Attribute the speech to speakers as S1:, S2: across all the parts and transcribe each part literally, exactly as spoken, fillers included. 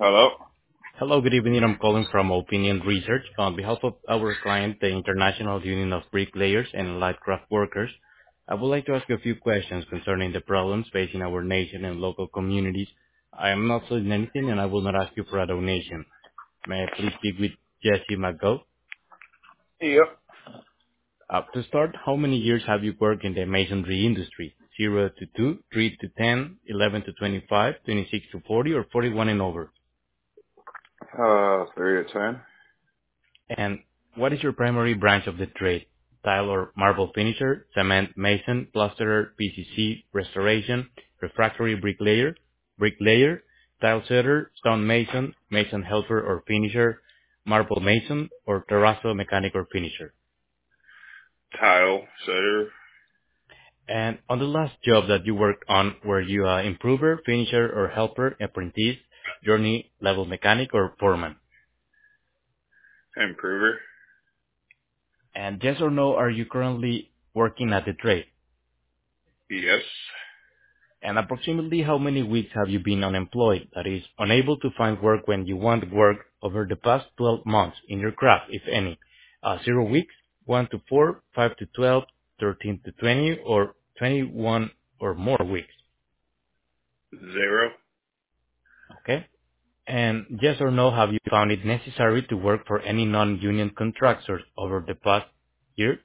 S1: Hello?
S2: Hello, good evening. I'm calling from Opinion Research. On behalf of our client, the International Union of Bricklayers and Light Craft Workers, I would like to ask you a few questions concerning the problems facing our nation and local communities. I am not selling anything, and I will not ask you for a donation. May I please speak with Jesse McGo?
S1: Yep.
S2: Uh, To start, how many years have you worked in the masonry industry? zero to two, three to ten, eleven to twenty-five, twenty-six to forty, or forty-one and over?
S1: Uh, three to ten.
S2: And what is your primary branch of the trade? Tile or marble finisher, cement mason, plasterer, P C C, restoration, refractory bricklayer, bricklayer, tile setter, stone mason, mason helper or finisher, marble mason, or terrazzo mechanic or finisher.
S1: Tile setter.
S2: And on the last job that you worked on, were you a improver, finisher, or helper, apprentice, journey level mechanic, or foreman?
S1: Improver.
S2: And yes or no, are you currently working at the trade?
S1: Yes.
S2: And approximately how many weeks have you been unemployed, that is, unable to find work when you want work over the past twelve months in your craft, if any? Uh, zero weeks, one to four, five to twelve, thirteen to twenty, or twenty-one or more weeks?
S1: Zero.
S2: Okay? And yes or no, have you found it necessary to work for any non-union contractors over the past year?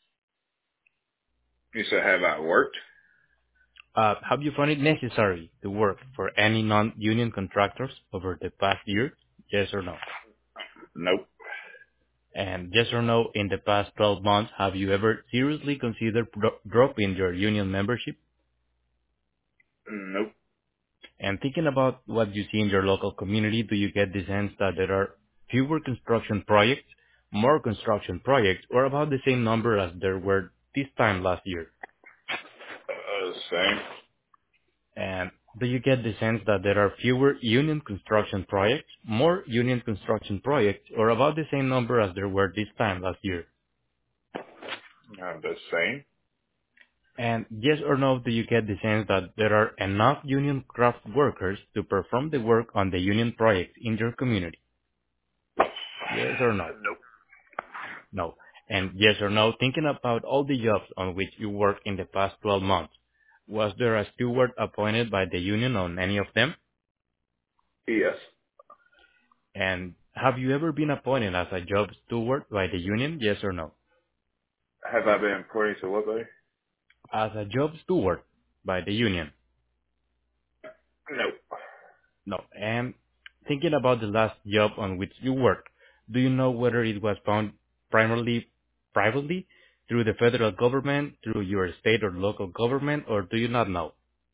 S1: You said have I worked?
S2: Uh, have you found it necessary to work for any non-union contractors over the past year? Yes or no?
S1: Nope.
S2: And yes or no, in the past twelve months, have you ever seriously considered dro- dropping your union membership?
S1: Nope.
S2: And thinking about what you see in your local community, do you get the sense that there are fewer construction projects, more construction projects, or about the same number as there were this time last year?
S1: Uh, same.
S2: And do you get the sense that there are fewer union construction projects, more union construction projects, or about the same number as there were this time last year?
S1: Uh, the same.
S2: And yes or no, do you get the sense that there are enough union craft workers to perform the work on the union projects in your community? Yes or no?
S1: Nope.
S2: No. And yes or no, thinking about all the jobs on which you worked in the past twelve months, was there a steward appointed by the union on any of them?
S1: Yes.
S2: And have you ever been appointed as a job steward by the union? Yes or no?
S1: Have I been reporting to what, buddy?
S2: As a job steward by the union?
S1: Nope.
S2: No. And thinking about the last job on which you worked, do you know whether it was found primarily privately through the federal government, through your state or local government, or do you not know?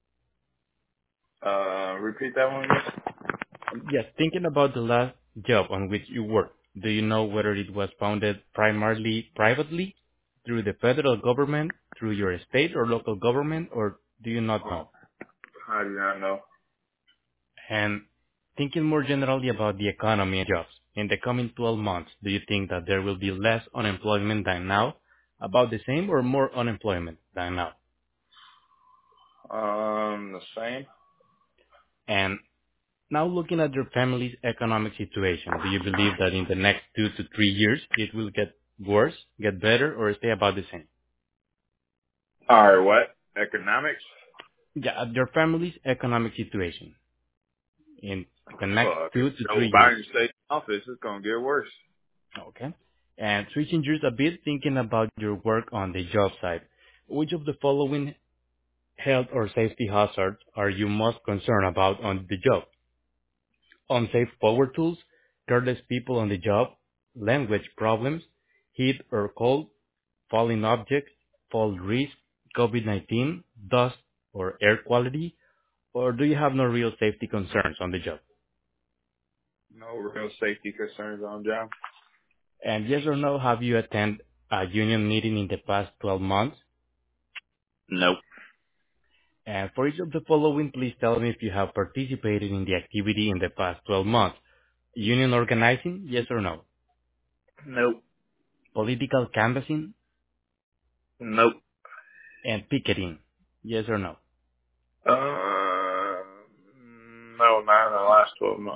S1: Uh, repeat that one again?
S2: Yes, thinking about the last job on which you worked, do you know whether it was founded primarily privately through the federal government, through your state or local government, or do you not know?
S1: I do not know.
S2: And thinking more generally about the economy and jobs, in the coming twelve months, do you think that there will be less unemployment than now, about the same, or more unemployment than now?
S1: Um, the same.
S2: And now looking at your family's economic situation, do you believe that in the next two to three years it will get worse, get better, or stay about the same?
S1: Alright, what? Economics?
S2: Yeah, at your family's economic situation in the next
S1: Fuck. If
S2: two to
S1: Joe
S2: three years.
S1: Biden stays in office, it's gonna get worse.
S2: Okay. And switching gears a bit, thinking about your work on the job site, which of the following health or safety hazards are you most concerned about on the job? Unsafe power tools, careless people on the job, language problems, heat or cold, falling objects, fall risk, COVID nineteen, dust or air quality, or do you have no real safety concerns on the job?
S1: No real safety concerns on job.
S2: And yes or no, have you attended a union meeting in the past twelve months?
S1: Nope.
S2: And for each of the following, please tell me if you have participated in the activity in the past twelve months. Union organizing, yes or no?
S1: Nope.
S2: Political canvassing
S1: Nope.
S2: and picketing, yes or no?
S1: Uh, no, not in the last twelve months.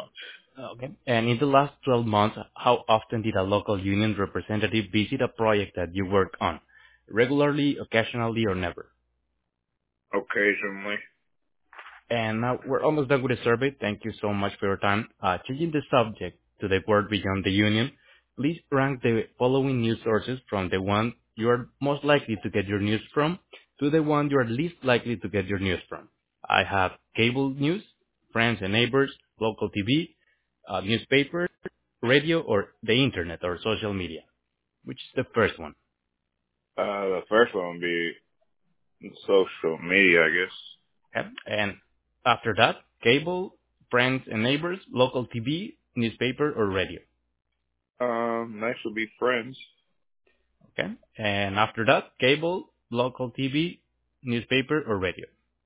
S2: Okay. And in the last twelve months, how often did a local union representative visit a project that you work on? Regularly, occasionally, or never?
S1: Occasionally.
S2: And now we're almost done with the survey. Thank you so much for your time. Uh, changing the subject to the word beyond the union, please rank the following news sources from the one you are most likely to get your news from to the one you are least likely to get your news from. I have cable news, friends and neighbors, local T V, uh, newspaper, radio, or the internet or social media. Which is the first one?
S1: Uh, the first one would be social media, I guess.
S2: Okay. And after that, cable, friends and neighbors, local T V, newspaper, or radio.
S1: Um, next would be friends.
S2: Okay. And after that, cable, local T V, newspaper, or radio.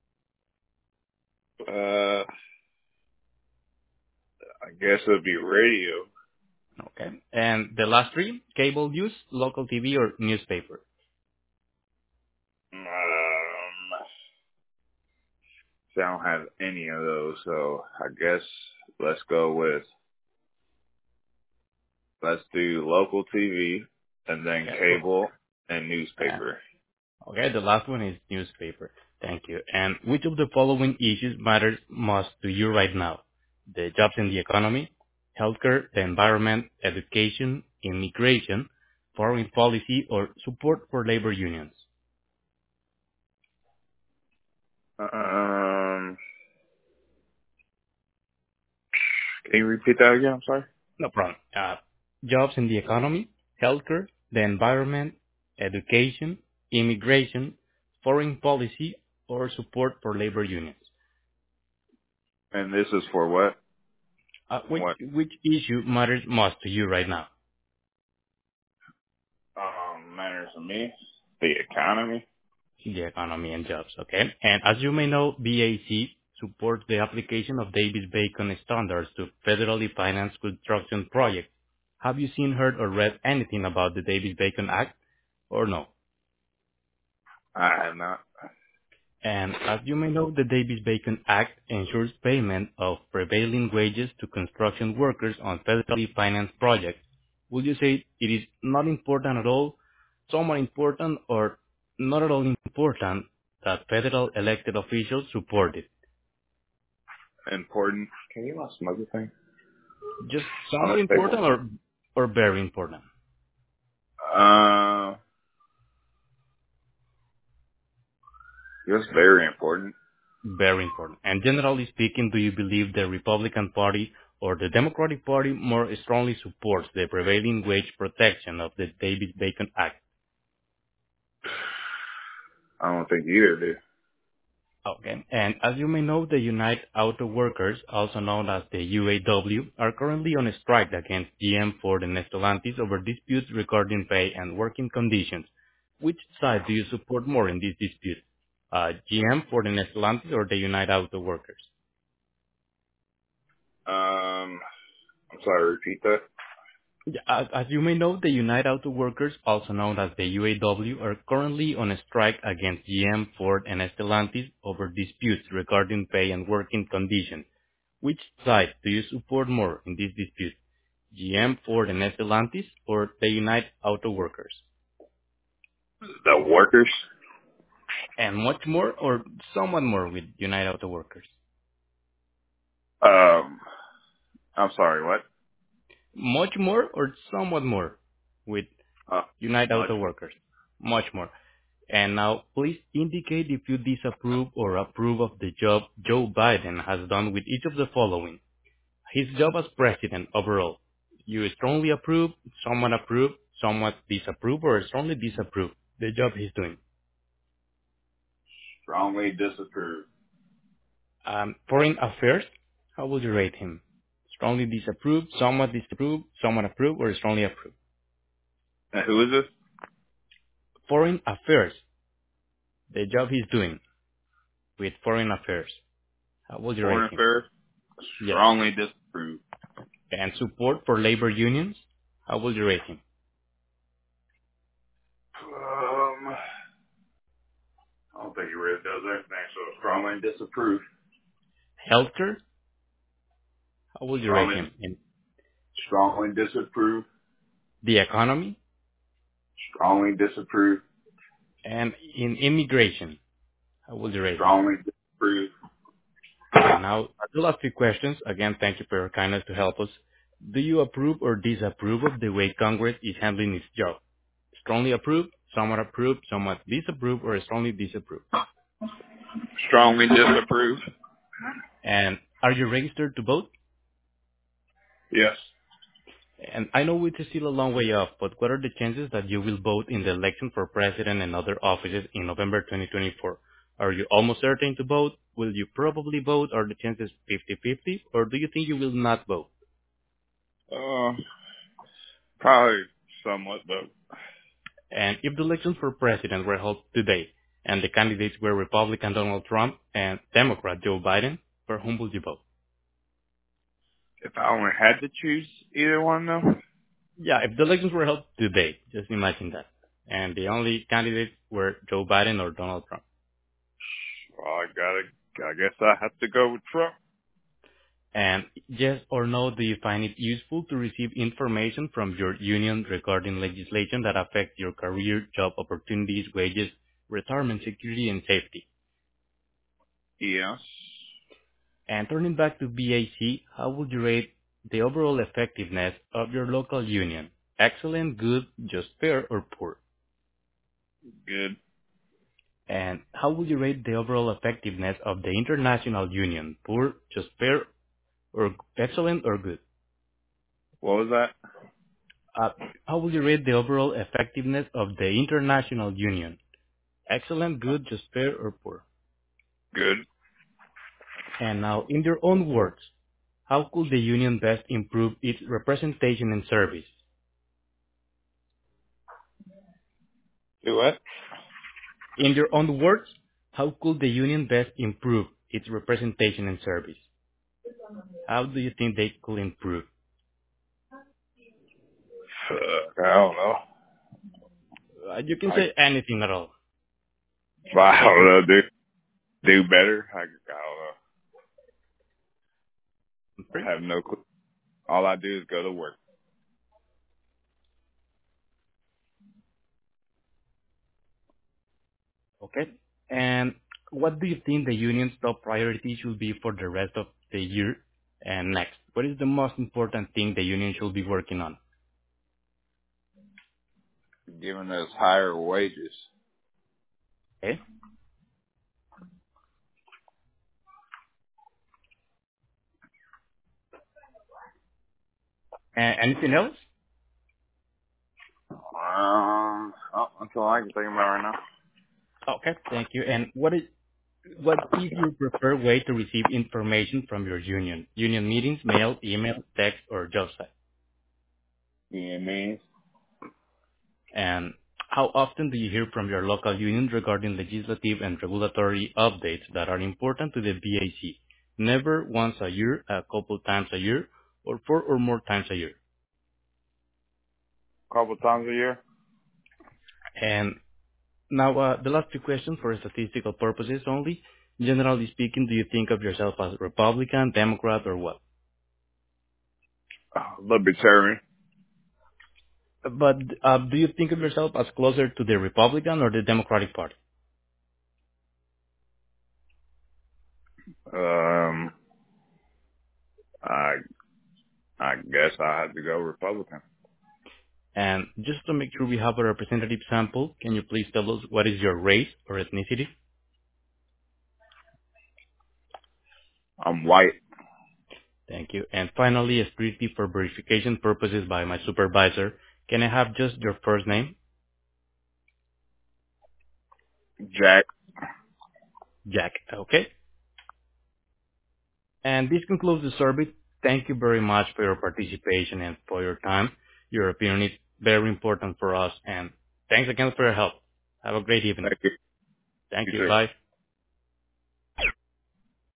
S1: Uh, I guess it would be radio.
S2: Okay. And the last three, cable news, local T V, or newspaper.
S1: Um, see, I don't have any of those, so I guess let's go with, let's do local T V and then
S2: Okay.
S1: cable and
S2: Uh,
S1: newspaper.
S2: okay. The last one is newspaper. Thank you. And which of the following issues matters most to you right now? The jobs in the economy, healthcare, the environment, education, immigration, foreign policy, or support for labor unions.
S1: Um, can you repeat that again? I'm sorry.
S2: No problem. Uh, jobs in the economy, healthcare, the environment, education, immigration, foreign policy, or support for labor unions.
S1: And this is for what?
S2: Uh, which
S1: What?
S2: which issue matters most to you right now?
S1: Um, matters to me? The economy.
S2: The economy and jobs. Okay. And as you may know, B A C supports the application of Davis-Bacon standards to federally financed construction projects. Have you seen, heard, or read anything about the Davis-Bacon Act, or no?
S1: I have not.
S2: And as you may know, the Davis-Bacon Act ensures payment of prevailing wages to construction workers on federally financed projects. Would you say it is not important at all, somewhat important, or not at all important that federal elected officials support it?
S1: Important. Can you not smoke the thing?
S2: Just
S1: On
S2: somewhat
S1: the table.
S2: important or or very important?
S1: Uh, it's very important.
S2: Very important. And generally speaking, do you believe the Republican Party or the Democratic Party more strongly supports the prevailing wage protection of the Davis-Bacon Act?
S1: I don't think either do.
S2: Okay. And as you may know, the United Auto Workers, also known as the U A W, are currently on a strike against G M, Ford, and Stellantis over disputes regarding pay and working conditions. Which side do you support more in this dispute? Uh, G M, Ford, and Stellantis, or the United Auto Workers?
S1: Um, I'm sorry, repeat that.
S2: Yeah, As as you may know, the United Auto Workers, also known as the U A W, are currently on a strike against G M, Ford, and Stellantis over disputes regarding pay and working conditions. Which side do you support more in this dispute? G M, Ford, and Stellantis, or the United Auto Workers?
S1: The workers?
S2: And much more, or somewhat more with United Auto Workers?
S1: Um, I'm sorry, what?
S2: Much more, or somewhat more with
S1: Uh,
S2: United
S1: much.
S2: Auto Workers? Much more. And now, please indicate if you disapprove or approve of the job Joe Biden has done with each of the following. His job as president overall. You strongly approve, somewhat approve, somewhat disapprove, or strongly disapprove the job he's doing.
S1: Strongly disapprove.
S2: Um, foreign affairs, how would you rate him? Strongly disapprove, somewhat disapprove, somewhat approve, or strongly approve?
S1: And who is this?
S2: Foreign affairs, the job he's doing with foreign affairs. How would you rate
S1: Foreign
S2: him?
S1: affairs?
S2: Yes.
S1: Strongly disapprove.
S2: And support for labor unions, how would you rate him?
S1: Um, I don't think he really does anything, so strongly disapprove.
S2: Healthcare, How would you rate
S1: Strongly,
S2: him in
S1: strongly disapprove.
S2: the economy
S1: Strongly disapprove.
S2: and in immigration? How would you rate him?
S1: Strongly disapprove.
S2: And now, the last few questions. Again, thank you for your kindness to help us. Do you approve or disapprove of the way Congress is handling its job? Strongly approve, somewhat approve, somewhat disapprove, or strongly disapprove?
S1: Strongly disapprove.
S2: And are you registered to vote?
S1: Yes.
S2: And I know it is still a long way off, but what are the chances that you will vote in the election for president and other offices in November twenty twenty-four? Are you almost certain to vote? Will you probably vote? Are the chances fifty-fifty? Or do you think you will not vote?
S1: Uh, probably somewhat, but
S2: And if the elections for president were held today, and the candidates were Republican Donald Trump and Democrat Joe Biden, for whom would you vote?
S1: if I only had to choose either one, though,
S2: Yeah, if the elections were held today, just imagine that. And the only candidates were Joe Biden or Donald Trump.
S1: well, I gotta. I guess I have to go with Trump.
S2: And yes or no, do you find it useful to receive information from your union regarding legislation that affects your career, job opportunities, wages, retirement security, and safety?
S1: Yes.
S2: And turning back to B A C, how would you rate the overall effectiveness of your local union? Excellent, good, just fair, or poor?
S1: Good.
S2: And how would you rate the overall effectiveness of the international union? Poor, just fair, or excellent, or good?
S1: What was that?
S2: Uh, how would you rate the overall effectiveness of the international union? Excellent, good, just fair, or poor?
S1: Good.
S2: And now, in your own words, how could the union best improve its representation and service?
S1: Do what?
S2: In your own words, how could the union best improve its representation and service? How do you think they could improve?
S1: Uh, I don't know.
S2: Uh, you can
S1: I,
S2: say anything at all.
S1: I don't know. Do do better. I, I don't know. I have no clue. All I do is go to work.
S2: Okay. And what do you think the union's top priority should be for the rest of the year and next? What is the most important thing the union should be working on?
S1: Giving us higher wages.
S2: Okay. And anything else?
S1: Um, oh, that's all I can think about right now.
S2: Okay. Thank you. And what is what is your preferred way to receive information from your union? Union meetings, mail, email, text, or job site?
S1: You know what I mean?
S2: And how often do you hear from your local union regarding legislative and regulatory updates that are important to the B A C? Never once a year, a couple times a year, or four or more times a year?
S1: A couple times a year.
S2: And now, uh, the last two questions for statistical purposes only. Generally speaking, do you think of yourself as Republican, Democrat, or what?
S1: Oh, libertarian.
S2: But uh, do you think of yourself as closer to the Republican or the Democratic Party?
S1: Um, I I guess I have to go Republican.
S2: And just to make sure we have a representative sample, can you please tell us what is your race or ethnicity?
S1: I'm white.
S2: Thank you. And finally, strictly for verification purposes by my supervisor, can I have just your first name?
S1: Jack.
S2: Jack. Okay. And this concludes the survey. Thank you very much for your participation and for your time. Your opinion is very important for us. And thanks again for your help. Have a great evening.
S1: Thank you.
S2: Thank
S1: You
S2: you.
S1: too.
S2: Bye.